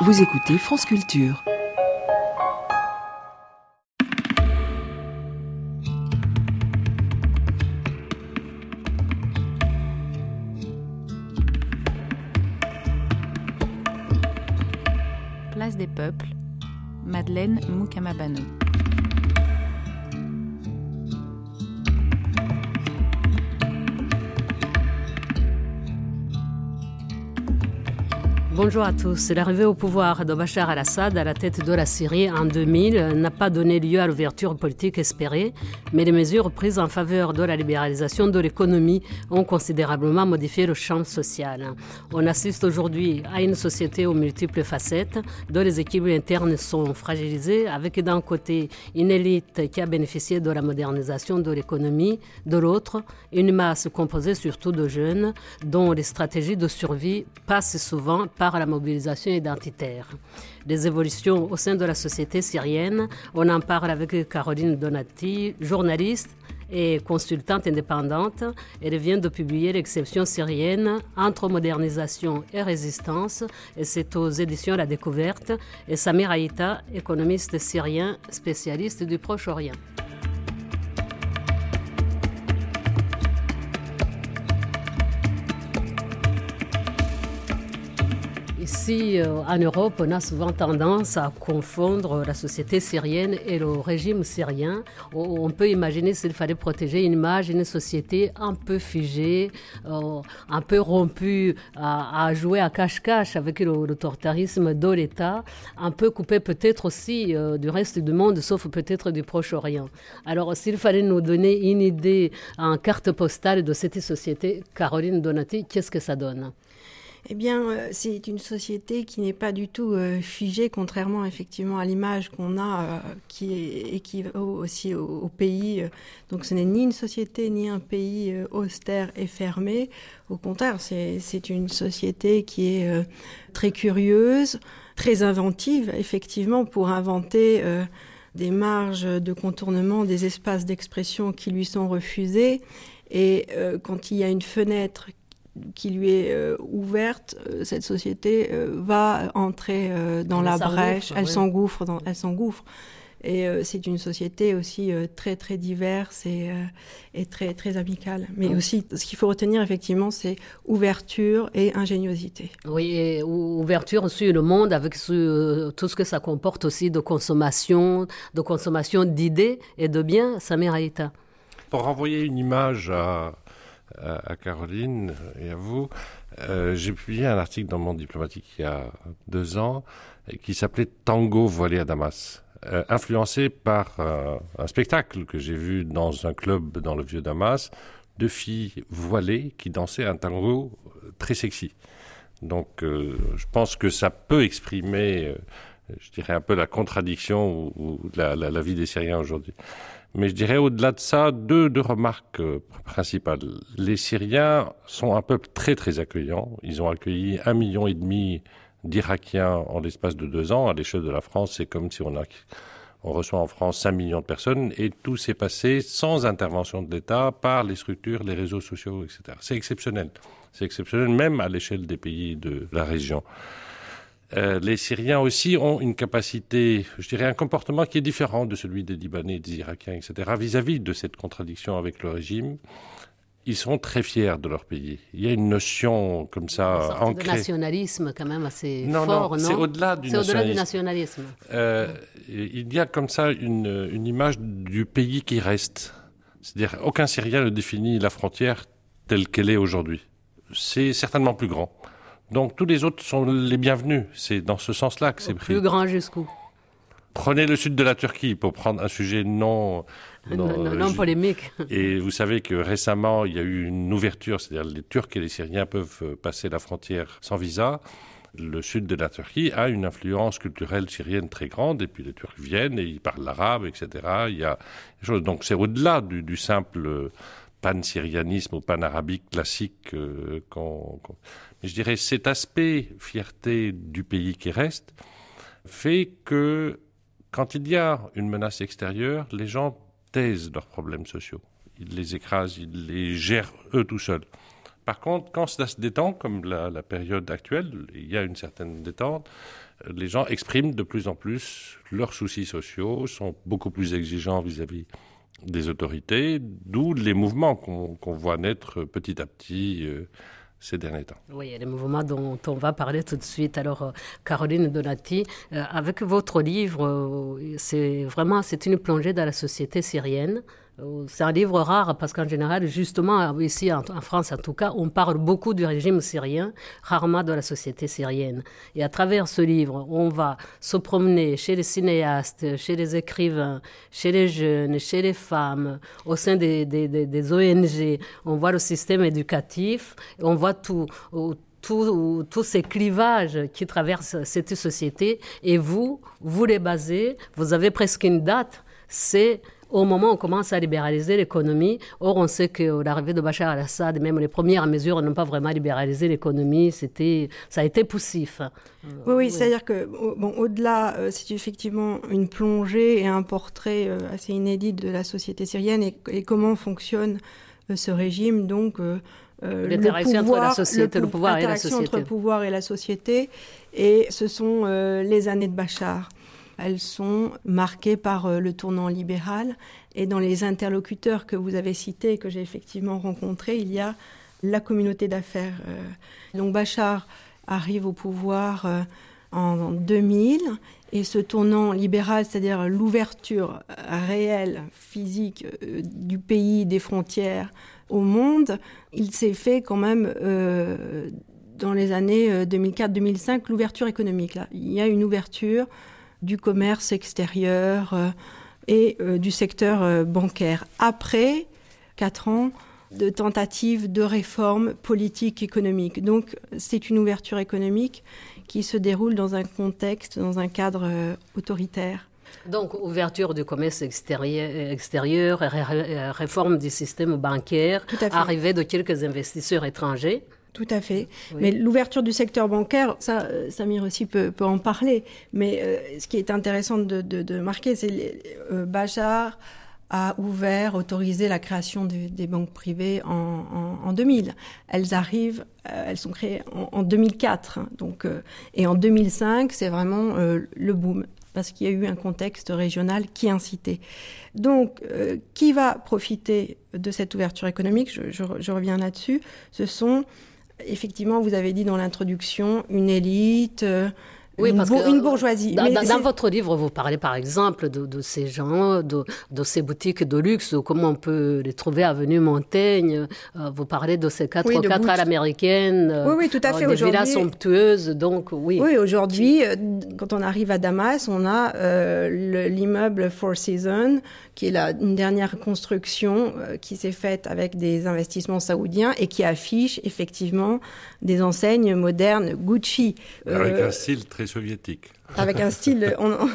Vous écoutez France Culture. Place des Peuples, Madeleine Moukamabano. Bonjour à tous. L'arrivée au pouvoir de Bachar al-Assad à la tête de la Syrie en 2000 n'a pas donné lieu à l'ouverture politique espérée, mais les mesures prises en faveur de la libéralisation de l'économie ont considérablement modifié le champ social. On assiste aujourd'hui à une société aux multiples facettes, dont les équilibres internes sont fragilisés, avec d'un côté une élite qui a bénéficié de la modernisation de l'économie, de l'autre une masse composée surtout de jeunes, dont les stratégies de survie passent souvent par la mobilisation identitaire. Les évolutions au sein de la société syrienne, on en parle avec Caroline Donati, journaliste et consultante indépendante. Elle vient de publier L'exception syrienne entre modernisation et résistance, et c'est aux éditions La Découverte, et Samir Aïta, économiste syrien, spécialiste du Proche-Orient. Ici, en Europe, on a souvent tendance à confondre la société syrienne et le régime syrien. On peut imaginer s'il fallait protéger une image, une société un peu figée, un peu rompue, à jouer à cache-cache avec l'autoritarisme de l'État, un peu coupée peut-être aussi du reste du monde, sauf peut-être du Proche-Orient. Alors, s'il fallait nous donner une idée en carte postale de cette société, Caroline Donati, qu'est-ce que ça donne ? Eh bien, c'est une société qui n'est pas du tout figée, contrairement effectivement à l'image qu'on a, qui équivaut aussi au pays. Donc, ce n'est ni une société ni un pays austère et fermé. Au contraire, c'est une société qui est très curieuse, très inventive, effectivement, pour inventer des marges de contournement, des espaces d'expression qui lui sont refusés. Et quand il y a une fenêtre qui lui est ouverte, cette société va entrer dans la brèche, elle s'engouffre. Et c'est une société aussi très très diverse et très très amicale. Mais aussi, ce qu'il faut retenir effectivement, c'est ouverture et ingéniosité. Oui, et ouverture sur le monde avec tout ce que ça comporte aussi de consommation d'idées et de biens. Samir Aïta. Pour renvoyer une image à Caroline et à vous, j'ai publié un article dans Monde Diplomatique il y a 2 ans qui s'appelait « Tango voilé à Damas », influencé par un spectacle que j'ai vu dans un club dans le vieux Damas, 2 filles voilées qui dansaient un tango très sexy. Donc je pense que ça peut exprimer, je dirais un peu la contradiction ou la vie des Syriens aujourd'hui. Mais je dirais au-delà de ça, deux remarques principales. Les Syriens sont un peuple très très accueillant. Ils ont accueilli 1,5 million d'Irakiens en l'espace de 2 ans. À l'échelle de la France, c'est comme si on reçoit en France 5 millions de personnes, et tout s'est passé sans intervention de l'État, par les structures, les réseaux sociaux, etc. C'est exceptionnel. C'est exceptionnel même à l'échelle des pays de la région. Les Syriens aussi ont une capacité, je dirais un comportement qui est différent de celui des Libanais, des Irakiens, etc. vis-à-vis de cette contradiction avec le régime. Ils sont très fiers de leur pays. Il y a une notion comme ça ancrée. De nationalisme quand même assez fort, non ? C'est au-delà du nationalisme. C'est au-delà du nationalisme. Il y a comme ça une image du pays qui reste. C'est-à-dire aucun Syrien ne définit la frontière telle qu'elle est aujourd'hui. C'est certainement plus grand. Donc tous les autres sont les bienvenus. C'est dans ce sens-là que c'est pris. Plus grand jusqu'où ? Prenez le sud de la Turquie pour prendre un sujet non polémique. Et vous savez que récemment, il y a eu une ouverture, c'est-à-dire les Turcs et les Syriens peuvent passer la frontière sans visa. Le sud de la Turquie a une influence culturelle syrienne très grande, et puis les Turcs viennent et ils parlent l'arabe, etc. Il y a des choses. Donc c'est au-delà du simple pan-syrianisme ou pan-arabique classique. Mais je dirais cet aspect fierté du pays qui reste fait que quand il y a une menace extérieure, les gens taisent leurs problèmes sociaux. Ils les écrasent, ils les gèrent eux tout seuls. Par contre, quand ça se détend, comme la période actuelle, il y a une certaine détente, les gens expriment de plus en plus leurs soucis sociaux, sont beaucoup plus exigeants vis-à-vis des autorités, d'où les mouvements qu'on voit naître petit à petit ces derniers temps. Oui, il y a les mouvements dont on va parler tout de suite. Alors, Caroline Donati, avec votre livre, c'est une plongée dans la société syrienne. C'est un livre rare parce qu'en général, justement, ici en France en tout cas, on parle beaucoup du régime syrien, rarement de la société syrienne. Et à travers ce livre, on va se promener chez les cinéastes, chez les écrivains, chez les jeunes, chez les femmes, au sein des ONG. On voit le système éducatif, on voit tous ces clivages qui traversent cette société. Et vous les basez, vous avez presque une date, c'est au moment où on commence à libéraliser l'économie. Or, on sait que l'arrivée de Bachar al-Assad, même les premières mesures n'ont pas vraiment libéralisé l'économie. Ça a été poussif. Oui, c'est-à-dire que, au-delà, c'est effectivement une plongée et un portrait assez inédit de la société syrienne et comment fonctionne ce régime. Donc, l'interaction entre la société, le pouvoir et la société. Entre le pouvoir et la société. Et ce sont les années de Bachar. Elles sont marquées par le tournant libéral. Et dans les interlocuteurs que vous avez cités, que j'ai effectivement rencontrés, il y a la communauté d'affaires. Donc Bachar arrive au pouvoir en 2000. Et ce tournant libéral, c'est-à-dire l'ouverture réelle, physique du pays, des frontières au monde, il s'est fait quand même dans les années 2004-2005, l'ouverture économique. Là. Il y a une ouverture du commerce extérieur et du secteur bancaire. Après 4 ans de tentatives de réformes politiques, économiques. Donc, c'est une ouverture économique qui se déroule dans un contexte, dans un cadre autoritaire. Donc, ouverture du commerce extérieur, réforme du système bancaire, arrivée de quelques investisseurs étrangers. Tout à fait. Oui. Mais l'ouverture du secteur bancaire, ça, Samir aussi peut en parler. Mais ce qui est intéressant de marquer, c'est Bachar a autorisé la création des banques privées en 2000. Elles sont créées en 2004. Donc, et en 2005, c'est vraiment le boom, parce qu'il y a eu un contexte régional qui incitait. Donc, qui va profiter de cette ouverture économique ? Je reviens là-dessus. Ce sont... Effectivement, vous avez dit dans l'introduction, une élite, une bourgeoisie. Dans votre livre, vous parlez par exemple de ces gens, de ces boutiques de luxe, comment on peut les trouver avenue Montaigne. Vous parlez de ces 4x4 à l'américaine, oui, tout à fait. Des villas somptueuses. Donc, oui, aujourd'hui, quand on arrive à Damas, on a l'immeuble Four Seasons, qui est une dernière construction qui s'est faite avec des investissements saoudiens et qui affiche effectivement des enseignes modernes Gucci. Avec un style très soviétique. Avec un style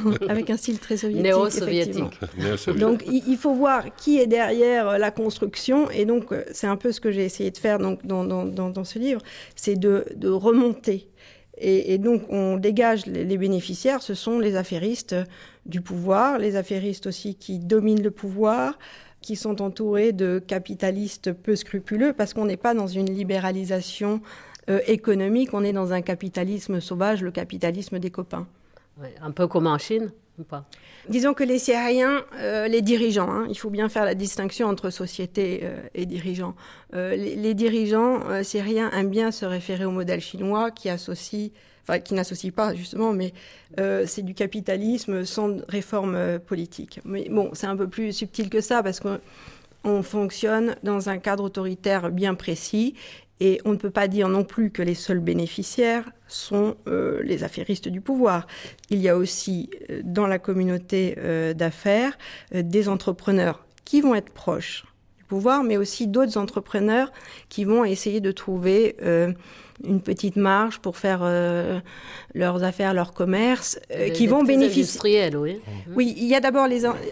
très soviétique. Néo-soviétique. Donc il faut voir qui est derrière la construction. Et donc c'est un peu ce que j'ai essayé de faire donc, dans ce livre, c'est de remonter. Et donc, on dégage les bénéficiaires, ce sont les affairistes du pouvoir, les affairistes aussi qui dominent le pouvoir, qui sont entourés de capitalistes peu scrupuleux, parce qu'on n'est pas dans une libéralisation économique, on est dans un capitalisme sauvage, le capitalisme des copains. Ouais, un peu comme en Chine ou pas ? Disons que les Syriens, les dirigeants, il faut bien faire la distinction entre société et dirigeants. Les dirigeants syriens aiment bien se référer au modèle chinois qui n'associe pas justement, mais c'est du capitalisme sans réforme politique. Mais bon, c'est un peu plus subtil que ça parce qu'on fonctionne dans un cadre autoritaire bien précis. Et on ne peut pas dire non plus que les seuls bénéficiaires sont les affairistes du pouvoir. Il y a aussi dans la communauté d'affaires des entrepreneurs qui vont être proches du pouvoir, mais aussi d'autres entrepreneurs qui vont essayer de trouver une petite marge pour faire leurs affaires, leur commerce, qui vont bénéficier. Industriels, oui. Oui, il y a d'abord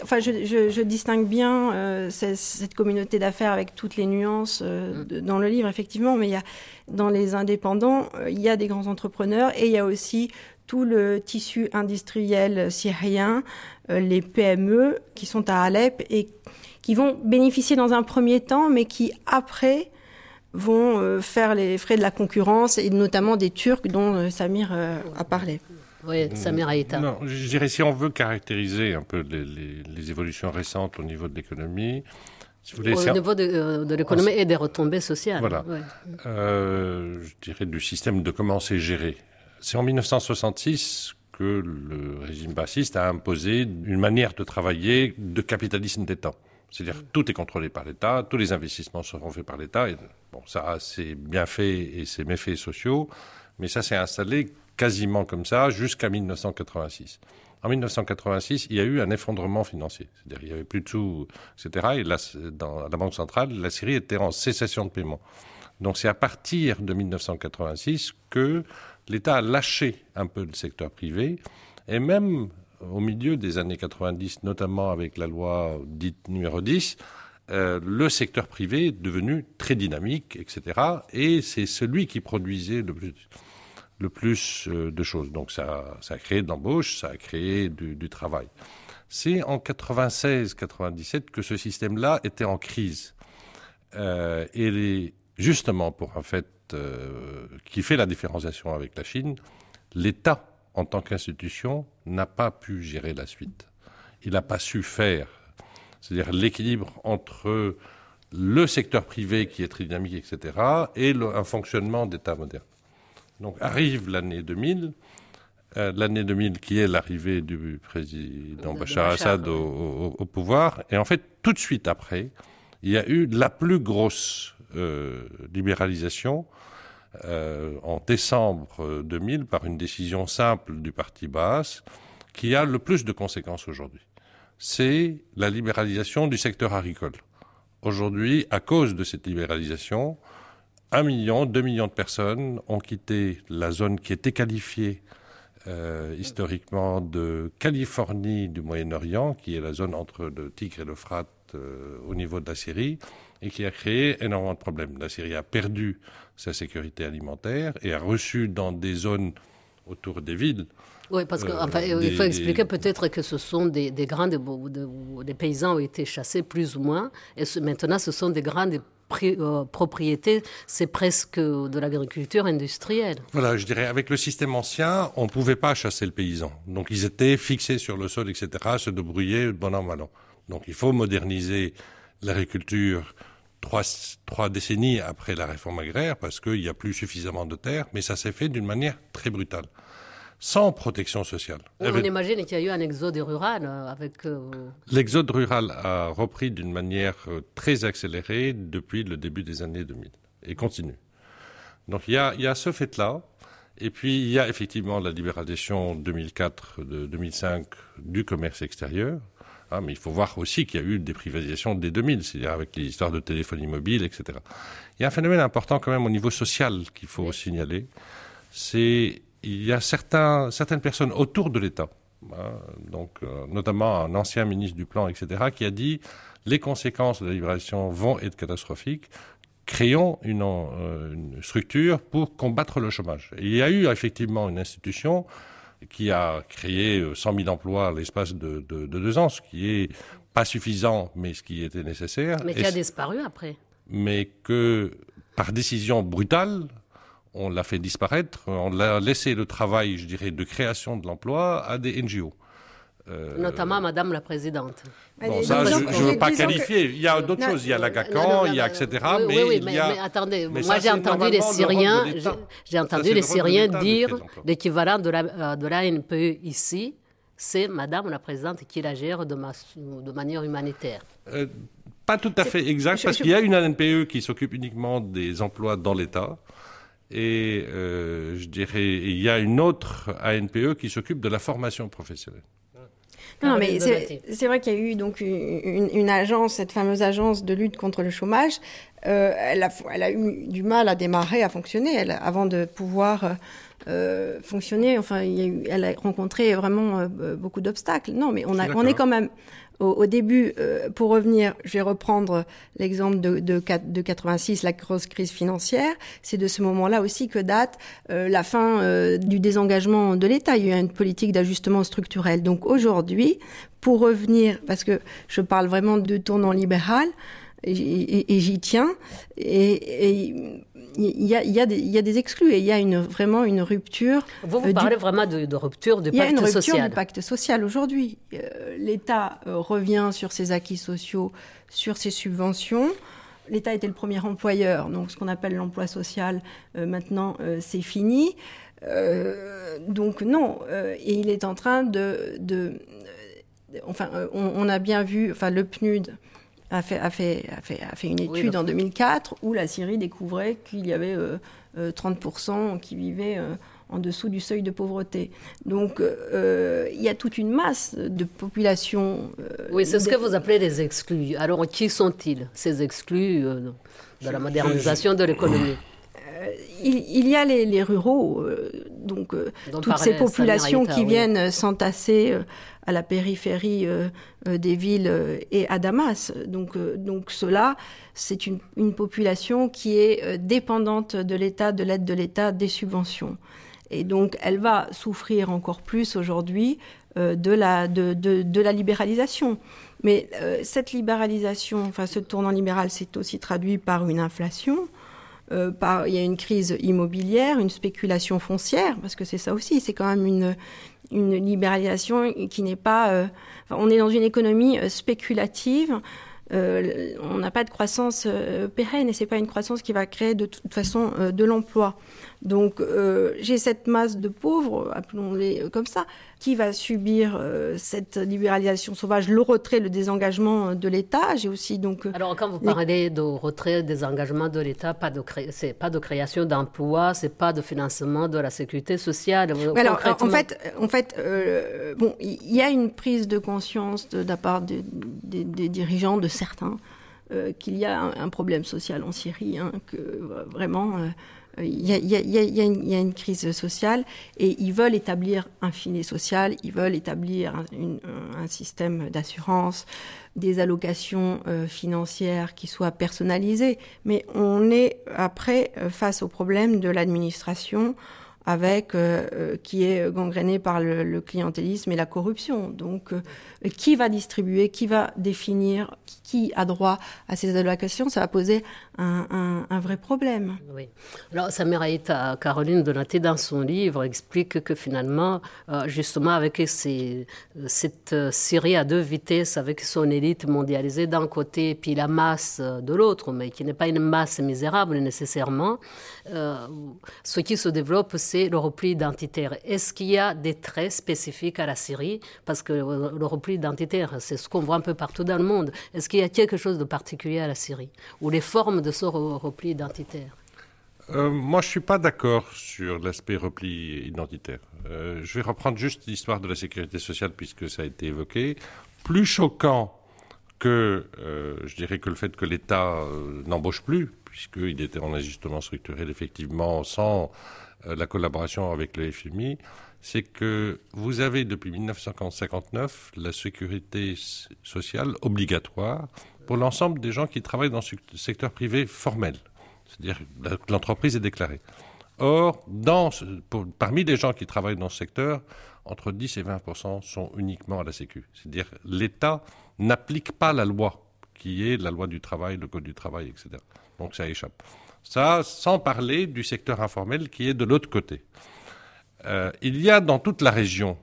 je distingue bien cette communauté d'affaires avec toutes les nuances dans le livre, effectivement, mais dans les indépendants, il y a des grands entrepreneurs et il y a aussi tout le tissu industriel syrien, les PME qui sont à Alep et qui vont bénéficier dans un premier temps, mais qui après vont faire les frais de la concurrence, et notamment des Turcs dont Samir a parlé. Oui, Samir Aïta. Non, je dirais, si on veut caractériser un peu les évolutions récentes au niveau de l'économie, si vous voulez, au niveau de l'économie et des retombées sociales. Voilà. Ouais. Je dirais du système de comment c'est géré. C'est en 1966 que le régime bassiste a imposé une manière de travailler de capitalisme d'État. C'est-à-dire tout est contrôlé par l'État, tous les investissements seront faits par l'État. Et, bon, ça a ses bienfaits et ses méfaits sociaux, mais ça s'est installé quasiment comme ça jusqu'à 1986. En 1986, il y a eu un effondrement financier. C'est-à-dire qu'il n'y avait plus de sous, etc. Et là, dans la Banque centrale, la Syrie était en cessation de paiement. Donc c'est à partir de 1986 que l'État a lâché un peu le secteur privé. Et même au milieu des années 90, notamment avec la loi dite numéro 10, le secteur privé est devenu très dynamique, etc. Et c'est celui qui produisait le plus de choses. Donc ça a créé de l'embauche, ça a créé du travail. C'est en 96-97 que ce système-là était en crise. Et justement, pour un fait qui fait la différenciation avec la Chine, l'État, en tant qu'institution, n'a pas pu gérer la suite. Il n'a pas su faire. C'est-à-dire l'équilibre entre le secteur privé qui est très dynamique, etc., et un fonctionnement d'État moderne. Donc arrive l'année 2000, qui est l'arrivée du président Bachar Assad au pouvoir. Et en fait, tout de suite après, il y a eu la plus grosse libéralisation en décembre 2000 par une décision simple du parti Baas qui a le plus de conséquences aujourd'hui. C'est la libéralisation du secteur agricole. Aujourd'hui, à cause de cette libéralisation, 1 million, 2 millions de personnes ont quitté la zone qui était qualifiée historiquement de Californie du Moyen-Orient, qui est la zone entre le Tigre et l'Euphrate au niveau de la Syrie, et qui a créé énormément de problèmes. La Syrie a perdu sa sécurité alimentaire et a reçu dans des zones autour des villes. Oui, parce qu'il faut expliquer peut-être que ce sont des grandes... des paysans ont été chassés plus ou moins, et maintenant ce sont des grandes propriétés, c'est presque de l'agriculture industrielle. Voilà, je dirais, avec le système ancien, on ne pouvait pas chasser le paysan. Donc ils étaient fixés sur le sol, etc., se débrouiller bon an, mal an. Donc il faut moderniser l'agriculture 3 décennies après la réforme agraire, parce qu'il n'y a plus suffisamment de terre, mais ça s'est fait d'une manière très brutale, sans protection sociale. On imagine qu'il y a eu un exode rural avec... L'exode rural a repris d'une manière très accélérée depuis le début des années 2000 et continue. Donc il y a ce fait-là, et puis il y a effectivement la libéralisation 2004-2005 du commerce extérieur. Mais il faut voir aussi qu'il y a eu des privatisations dès 2000, c'est-à-dire avec les histoires de téléphonie mobile, etc. Il y a un phénomène important quand même au niveau social qu'il faut signaler. Il y a certaines personnes autour de l'État, donc notamment un ancien ministre du Plan, etc., qui a dit les conséquences de la libéralisation vont être catastrophiques. Créons une structure pour combattre le chômage. Et il y a eu effectivement une institution qui a créé 100 000 emplois à l'espace de 2 ans, ce qui est pas suffisant, mais ce qui était nécessaire. Mais qui a disparu après. Mais que, par décision brutale, on l'a fait disparaître, on a laissé le travail, je dirais, de création de l'emploi à des NGO. Notamment Madame la Présidente. Bon, ça, je ne veux pas qualifier. Il y a d'autres choses. Il y a la GACAN, il y a etc. Mais attendez, moi j'ai entendu les Syriens, dire l'équivalent de la NPE ici, c'est Madame la Présidente qui la gère de manière humanitaire. Pas tout à fait exact, parce qu'il y a une ANPE qui s'occupe uniquement des emplois dans l'État. Et je dirais, il y a une autre ANPE qui s'occupe de la formation professionnelle. Non, mais c'est vrai qu'il y a eu donc une agence, cette fameuse agence de lutte contre le chômage. Elle a eu du mal à démarrer, à fonctionner, avant de pouvoir fonctionner. Enfin, elle a rencontré vraiment beaucoup d'obstacles. Non, mais on est quand même au début. Pour revenir, je vais reprendre l'exemple de 86, la grosse crise financière. C'est de ce moment-là aussi que date la fin du désengagement de l'État. Il y a eu une politique d'ajustement structurel. Donc aujourd'hui, pour revenir, parce que je parle vraiment de tournant libéral, et j'y tiens. Et il y a des exclus et il y a vraiment une rupture. Vous parlez vraiment de rupture du pacte social. Il y a une rupture du pacte social aujourd'hui. L'État revient sur ses acquis sociaux, sur ses subventions. L'État était le premier employeur, donc ce qu'on appelle l'emploi social, maintenant c'est fini. Donc non, et il est en train on a bien vu, le PNUD a fait une étude en 2004 où la Syrie découvrait qu'il y avait 30% qui vivaient en dessous du seuil de pauvreté. Donc il y a toute une masse de population. Oui, c'est ce que vous appelez les exclus. Alors qui sont-ils, ces exclus de la modernisation de l'économie? Il y a les ruraux, toutes ces populations qui viennent s'entasser à la périphérie des villes et à Damas. Donc cela, c'est une population qui est dépendante de l'État, de l'aide de l'État, des subventions. Et donc elle va souffrir encore plus aujourd'hui de la libéralisation. Mais cette libéralisation, ce tournant libéral, c'est aussi traduit par une inflation. Il y a une crise immobilière, une spéculation foncière, parce que c'est ça aussi, c'est quand même une libéralisation qui n'est pas... on est dans une économie spéculative, on n'a pas de croissance pérenne et c'est pas une croissance qui va créer de toute façon de l'emploi. Donc j'ai cette masse de pauvres, appelons-les comme ça, qui va subir cette libéralisation sauvage, le retrait, le désengagement de l'État. J'ai aussi donc... Alors quand vous parlez de retrait, désengagement de l'État, c'est pas de création d'emplois, c'est pas de financement de la sécurité sociale. Alors en fait, il y a une prise de conscience de la part des dirigeants, de certains, qu'il y a un problème social en Syrie, que vraiment... Il y a une crise sociale et ils veulent établir un filet social, ils veulent établir un système d'assurance, des allocations financières qui soient personnalisées. Mais on est après face au problème de l'administration qui est gangrénée par le clientélisme et la corruption. Donc, qui va distribuer, qui va définir, qui a droit à ces allocations, ça va poser un vrai problème. Oui. Alors, Samiraïta Caroline Donati, dans son livre, explique que finalement, justement, avec cette Syrie à deux vitesses, avec son élite mondialisée d'un côté, puis la masse de l'autre, mais qui n'est pas une masse misérable nécessairement, ce qui se développe, c'est le repli identitaire. Est-ce qu'il y a des traits spécifiques à la Syrie? Parce que le repli identitaire, c'est ce qu'on voit un peu partout dans le monde. Est-ce qu'il y a quelque chose de particulier à la Syrie? Ou les formes de ce repli identitaire? Moi, je ne suis pas d'accord sur l'aspect repli identitaire. Je vais reprendre juste l'histoire de la sécurité sociale puisque ça a été évoqué. Plus choquant que, je dirais, que le fait que l'État n'embauche plus, puisqu'il était en ajustement structurel, effectivement, sans la collaboration avec le FMI, c'est que vous avez, depuis 1959, la sécurité sociale obligatoire pour l'ensemble des gens qui travaillent dans le secteur privé formel. C'est-à-dire que l'entreprise est déclarée. Or, parmi les gens qui travaillent dans ce secteur, entre 10 et 20% sont uniquement à la Sécu. C'est-à-dire que l'État n'applique pas la loi, qui est la loi du travail, le code du travail, etc. Donc ça échappe. Ça, sans parler du secteur informel qui est de l'autre côté. Il y a dans toute la région,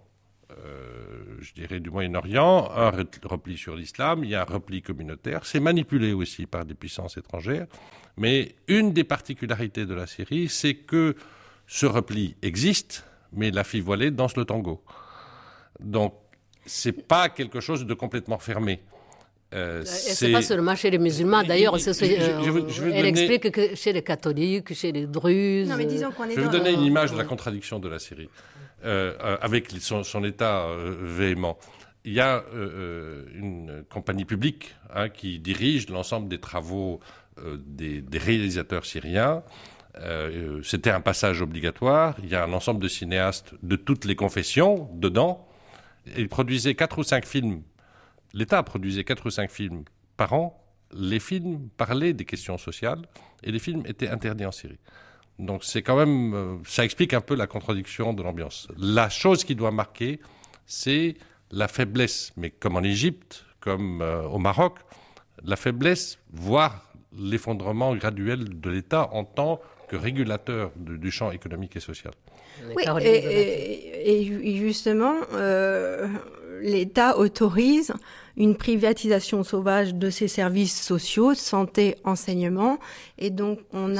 je dirais du Moyen-Orient, un repli sur l'islam, il y a un repli communautaire. C'est manipulé aussi par des puissances étrangères. Mais une des particularités de la Syrie, c'est que ce repli existe, mais la fille voilée danse le tango. Donc, c'est pas quelque chose de complètement fermé. C'est pas seulement chez les musulmans. D'ailleurs, elle explique que chez les catholiques, chez les druzes... Non, mais disons qu'on est je vais vous donner une image de la contradiction de la Syrie, avec son état véhément. Il y a une compagnie publique qui dirige l'ensemble des travaux des réalisateurs syriens. C'était un passage obligatoire. Il y a un ensemble de cinéastes de toutes les confessions dedans. Ils produisaient 4 ou 5 films. L'État produisait 4 ou 5 films par an. Les films parlaient des questions sociales et les films étaient interdits en Syrie. Donc c'est quand même, ça explique un peu la contradiction de l'ambiance. La chose qui doit marquer, c'est la faiblesse, mais comme en Égypte, comme au Maroc, la faiblesse, voire l'effondrement graduel de l'État en tant que régulateur du champ économique et social. Oui, et justement, l'État autorise une privatisation sauvage de ses services sociaux, santé, enseignement, et donc on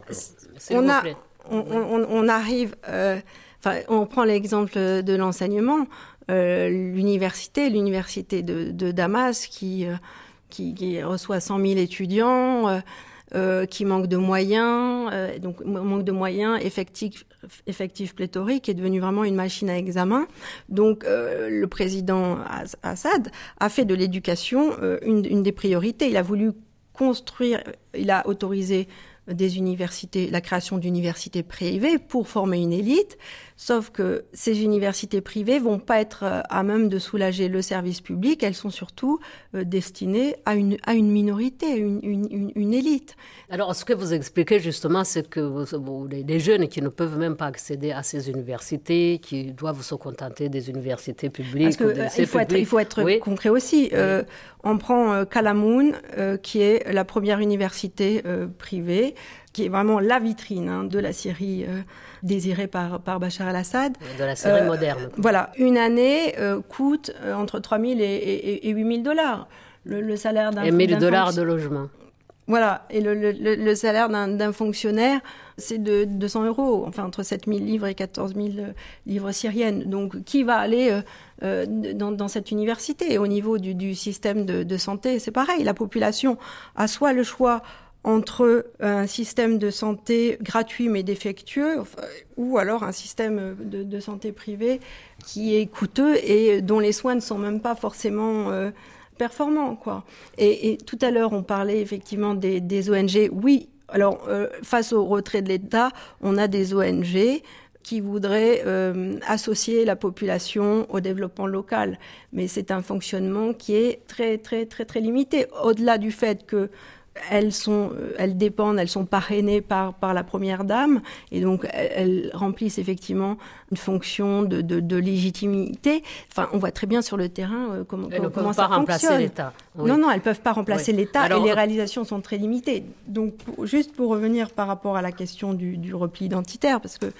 arrive, on prend l'exemple de l'enseignement, l'université de Damas qui reçoit 100 000 étudiants, qui manque de moyens, donc manque de moyens effectifs pléthoriques, est devenu vraiment une machine à examen. Donc le président Assad a fait de l'éducation une des priorités. Il a voulu il a autorisé des universités, la création d'universités privées pour former une élite, sauf que ces universités privées vont pas être à même de soulager le service public, elles sont surtout destinées à une minorité, une élite. Alors, ce que vous expliquez justement, c'est que les jeunes qui ne peuvent même pas accéder à ces universités, qui doivent se contenter des universités publiques. Parce qu'il faut être concret aussi. Oui. On prend Kalamoun, qui est la première université privée, qui est vraiment la vitrine de la Syrie désirée par Bachar el-Assad. De la Syrie moderne. Voilà, une année coûte entre 3 000 et 8 000 $. Le salaire d'un... Et 1 000 $ de logement. Voilà, et le salaire d'un fonctionnaire, c'est de 200 €, enfin entre 7 000 livres et 14 000 livres syriennes. Donc, qui va aller dans cette université ? Et au niveau du système de santé, c'est pareil. La population a soit le choix entre un système de santé gratuit mais défectueux, ou alors un système de santé privée qui est coûteux et dont les soins ne sont même pas forcément... performants, quoi. Et tout à l'heure, on parlait effectivement des ONG. Oui, alors, face au retrait de l'État, on a des ONG qui voudraient associer la population au développement local. Mais c'est un fonctionnement qui est très, très, très, très limité. Au-delà du fait que elles sont parrainées par la première dame, et donc elles remplissent effectivement une fonction de légitimité. Enfin, on voit très bien sur le terrain comment ça fonctionne. Elles ne peuvent pas remplacer l'État. Oui. Non, elles ne peuvent pas remplacer l'État. Alors, et les réalisations sont très limitées. Donc, juste pour revenir par rapport à la question du repli identitaire, parce que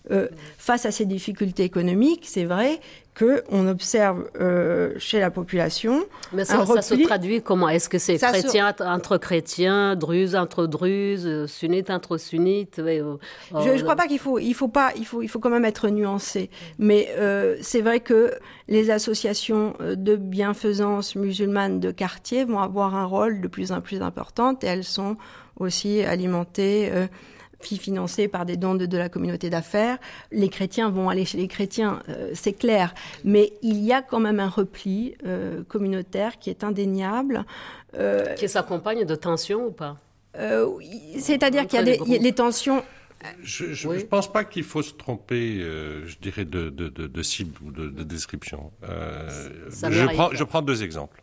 face à ces difficultés économiques, c'est vrai qu'on observe chez la population. Mais ça se traduit comment ? Est-ce que c'est chrétien entre chrétiens, druzes entre druzes, sunnites entre sunnites ? Je ne crois pas qu'il faut quand même être nuancé. Mais c'est vrai que les associations de bienfaisance musulmanes de quartier vont avoir un rôle de plus en plus important, et elles sont aussi alimentées... financés par des dons de la communauté d'affaires. Les chrétiens vont aller chez les chrétiens, c'est clair. Mais il y a quand même un repli communautaire qui est indéniable. Qui s'accompagne de tensions ou pas ? C'est-à-dire qu'il y a les tensions... Je ne pense pas qu'il faut se tromper, je dirais, de cible ou de description. Je prends deux exemples.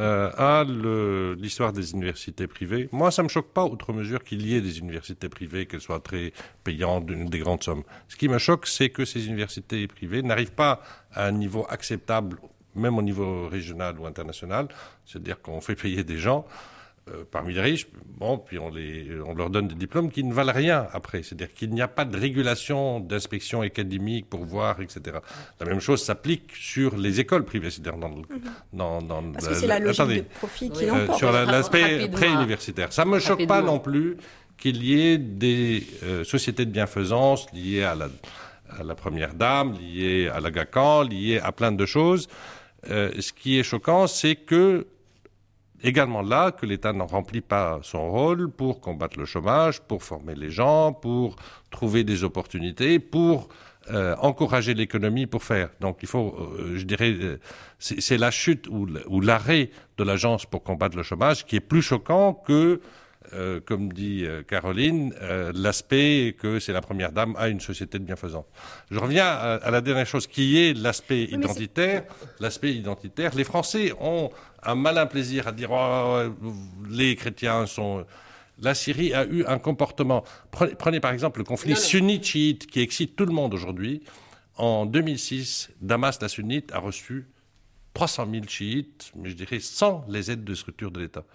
L'histoire des universités privées. Moi, ça ne me choque pas, outre mesure, qu'il y ait des universités privées, qu'elles soient très payantes, des grandes sommes. Ce qui me choque, c'est que ces universités privées n'arrivent pas à un niveau acceptable, même au niveau régional ou international. C'est-à-dire qu'on fait payer des gens parmi les riches, puis on leur donne des diplômes qui ne valent rien après. C'est-à-dire qu'il n'y a pas de régulation, d'inspection académique pour voir, etc. La même chose s'applique sur les écoles privées. C'est-à-dire parce que c'est la logique de profit qui l'emporte. Sur l'aspect préuniversitaire. Ça ne me choque pas non plus qu'il y ait des sociétés de bienfaisance liées à la première dame, liées à l'Aga Khan, liées à plein de choses. Ce qui est choquant, c'est que également là, que l'État ne remplit pas son rôle pour combattre le chômage, pour former les gens, pour trouver des opportunités, pour encourager l'économie, pour faire. Donc il faut, je dirais, c'est la chute ou l'arrêt de l'Agence pour combattre le chômage qui est plus choquant que, comme dit Caroline, l'aspect que c'est la première dame à une société de bienfaisance. Je reviens à la dernière chose qui est l'aspect identitaire. L'aspect identitaire, les Français ont un malin plaisir à dire les chrétiens sont... La Syrie a eu un comportement... Prenez par exemple le conflit sunnite-chiite qui excite tout le monde aujourd'hui. En 2006, Damas, la sunnite, a reçu 300 000 chiites, mais je dirais sans les aides de structure de l'État.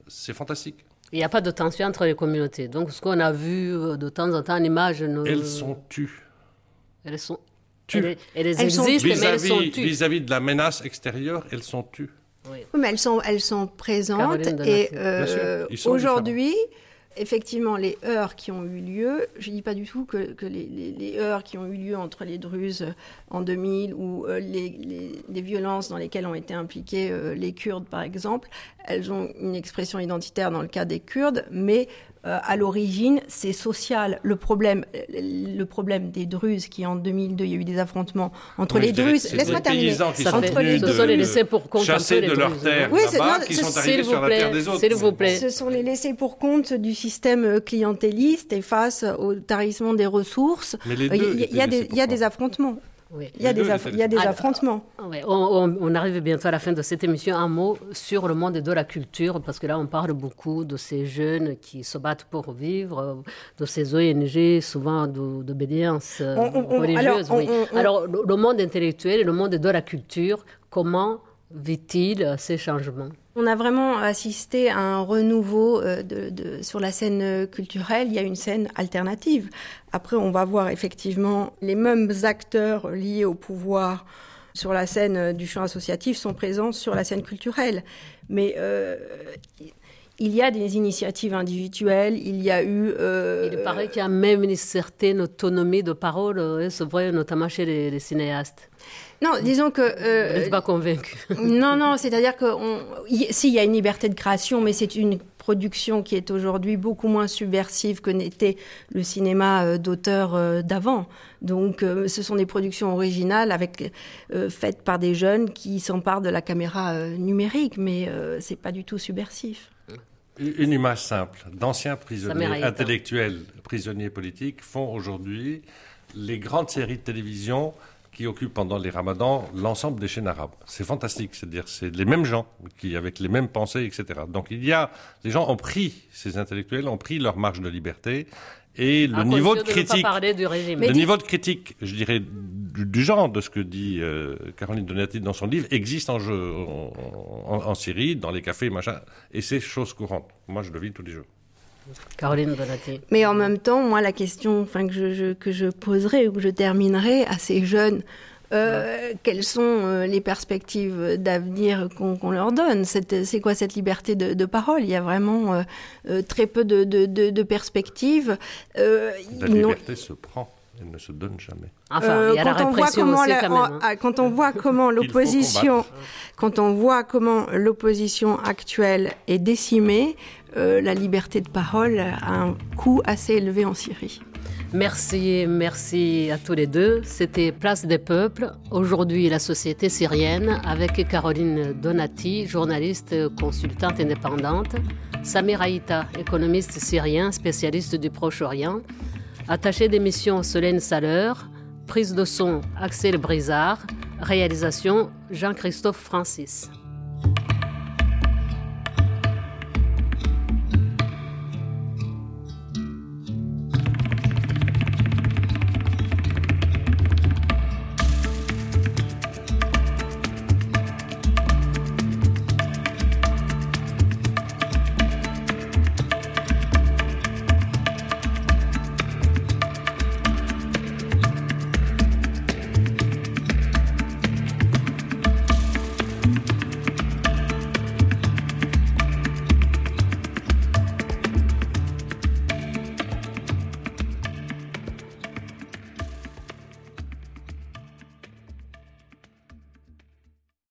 c'est fantastique. Il n'y a pas de tension entre les communautés. Donc, ce qu'on a vu de temps en temps en images... Elles sont tues. Elles sont tues. Elles existent, mais elles sont tues. Vis-à-vis de la menace extérieure, elles sont tues. Oui, mais elles sont présentes. Et aujourd'hui... Effectivement, les heurts qui ont eu lieu, je ne dis pas du tout que les heurts qui ont eu lieu entre les Druzes en 2000 ou les violences dans lesquelles ont été impliqués les Kurdes, par exemple, elles ont une expression identitaire dans le cas des Kurdes, mais à l'origine, c'est social. Le problème des Druzes, qui en 2002, il y a eu des affrontements entre les Druzes. Laisse-moi terminer. Entre les deux, les laissés pour compte chassés de leur terre là-bas, qui sont arrivés sur la terre des autres. S'il vous plaît. Ce sont les laissés pour compte du système clientéliste et face au tarissement des ressources. Il y a des affrontements. Oui. Il y a des affrontements. Oui. On arrive bientôt à la fin de cette émission. Un mot sur le monde de la culture, parce que là, on parle beaucoup de ces jeunes qui se battent pour vivre, de ces ONG, souvent d'obédience religieuse. Alors, le monde intellectuel et le monde de la culture, comment vit-il ces changements ? On a vraiment assisté à un renouveau sur la scène culturelle. Il y a une scène alternative. Après, on va voir effectivement les mêmes acteurs liés au pouvoir sur la scène du champ associatif sont présents sur la scène culturelle. Mais il y a des initiatives individuelles, il y a eu... Il paraît qu'il y a même une certaine autonomie de parole, c'est vrai, notamment chez les cinéastes. Non, disons que... Je ne suis pas convaincue. Non, c'est-à-dire que s'il y a une liberté de création, mais c'est une production qui est aujourd'hui beaucoup moins subversive que n'était le cinéma d'auteur d'avant. Donc, ce sont des productions originales faites par des jeunes qui s'emparent de la caméra numérique, mais c'est pas du tout subversif. Une image simple. D'anciens prisonniers intellectuels, prisonniers politiques, font aujourd'hui les grandes séries de télévision qui occupent pendant les ramadans l'ensemble des chaînes arabes. C'est fantastique, c'est-à-dire c'est les mêmes gens avec les mêmes pensées, etc. Donc les gens ont pris, ces intellectuels ont pris leur marge de liberté et le niveau de critique, niveau de critique, je dirais, du genre de ce que dit Caroline Donati dans son livre existe en Syrie, dans les cafés, machin, et c'est chose courante. Moi, je le vis tous les jours. Caroline Donati. Mais en même temps, moi, la question que je poserai ou que je terminerai à ces jeunes, quelles sont les perspectives d'avenir qu'on leur donne ? C'est quoi cette liberté de parole ? Il y a vraiment très peu de perspectives. La liberté se prend. Elle ne se donne jamais. Enfin, il y a la répression aussi quand même. Quand on voit comment l'opposition actuelle est décimée, la liberté de parole a un coût assez élevé en Syrie. Merci à tous les deux. C'était Place des Peuples. Aujourd'hui, la société syrienne avec Caroline Donati, journaliste, consultante indépendante. Samir Aïta, économiste syrien, spécialiste du Proche-Orient. Attaché d'émission Solène Saleur. Prise de son Axel Brizard. Réalisation Jean-Christophe Francis.